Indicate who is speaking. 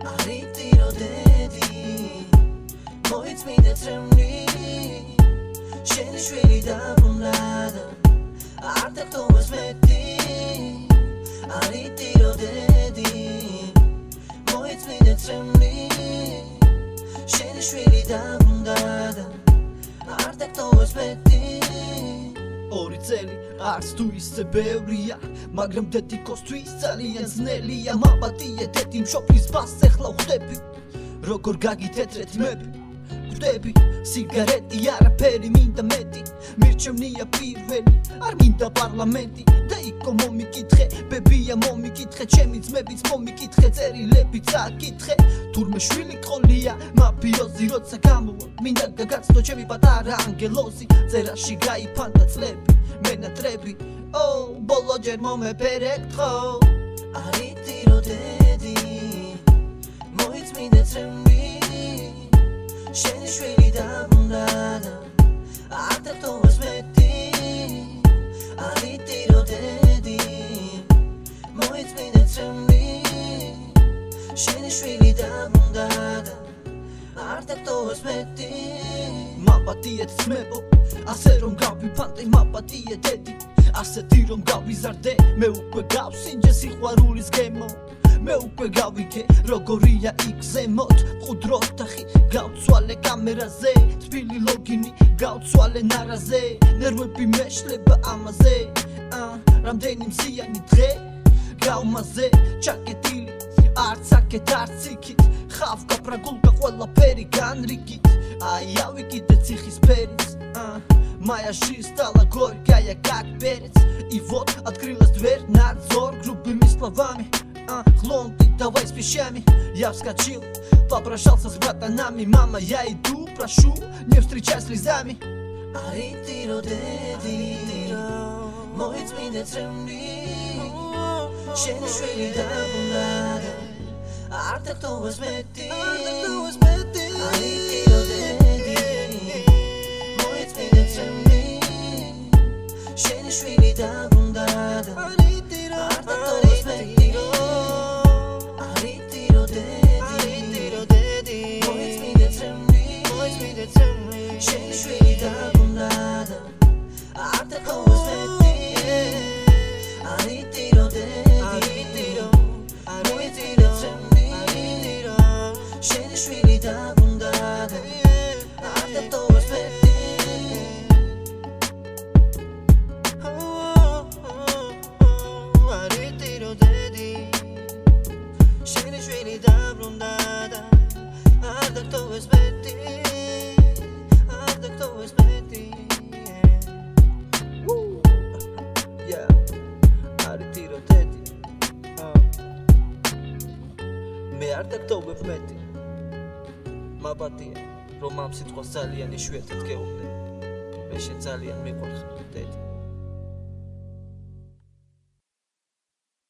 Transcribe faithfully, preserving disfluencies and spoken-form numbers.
Speaker 1: Arritiro dedi მოიწმინდა წრემლი შენი შვილი დაბრუნდა და არ დაგტოვეს მეტი Arritiro dedi მოიწმინდა წრემლი შენი შვილი დაბრუნდა და არ დაგტოვეს მეტი ორი წელი არც თუ ისე ბევრია მაგრამ დედიკოსთვის ძალიან ძნელია მაპატიე დედი მშობლის ბას ეხლა ვხვდები როგორ გაგითეთრეთ მეები ვხვდები სიგარეტი არაფერი მინდა მეტი მირჩევნია პირველი არ მინდა პარლამენტი და იქო მომიკითხე ბებია მომიკითხე ჩემი ძმებიც მომიკითხე წერილებიც აკითხე თურმე შვილი ყოლია მაფიოზი როცა გამოვა მინდა გაგაცნო ჩემი პატარა ანგელოზი წერაში გაიფანტა წლები მენატრები ო ბოლო ჯერ მომეფერექტო Arritiro dedi მოიწმინდა წრემლი შენი შვილი დაბრუნდა და არ დაგტოვეს მეტი Arritiro dedi მოიწმინდა წრემლი შენი შვილი დაბრუნდა და არ დაგტოვეს მეტი მაპატიეთ ძმებო ასე რომ გავიფანტე მაპატიე დედი ასეთი რომ გავიზარდე მე უკვე გავსინჯე სიყვარულის გემო მე უკვე გავიგე როგორია იქ ზემოთ მყუდროთ თახი გავცვალე კამერაზე თბილი ლოგინი გავცვალე ნარაზე ნერვები მეშლება ამაზე რამდენი მზიანი დღე გავმაზე ჩაკეტილი არც აქეთ არც იქით ხავ გაფრაგულდა ყველაფერი განრიგით აი ავიკიდე ციხის ფერიც Моя стала горькая, как перец И вот открылась дверь, надзор грубыми словами а, Хлон, ты давай с вещами Я вскочил, попрощался с братанами Мама, я иду, прошу, не встречай слезами Arritiro dedi მოიწმინდა წრემლი შენი შვილი დაბრუნდა და არ დაგტოვეს მეტი Arritiro dedi შენი შვილი დაბრუნდა და არ დაგტოვეს მეტი Arritiro dedi მოიწმინდა წრემლი შენი შვილი დაბრუნდა და არ დაგტოვეს მეტი Arritiro dedi მოიწმინდა წრემლი შენი შვილი დაბრუნდა და არ დაგტოვეს მეტი Sheni shvili dabrunda da ar dagtowes meti ar dagtowes meti Yeah Arritiro dedi Me ar dagtowes meti მაპატიე რომ ამ სიტყვას ძალიან იშვიათად გეუბნები მე შენ ძალიან მიყვარხარ დედი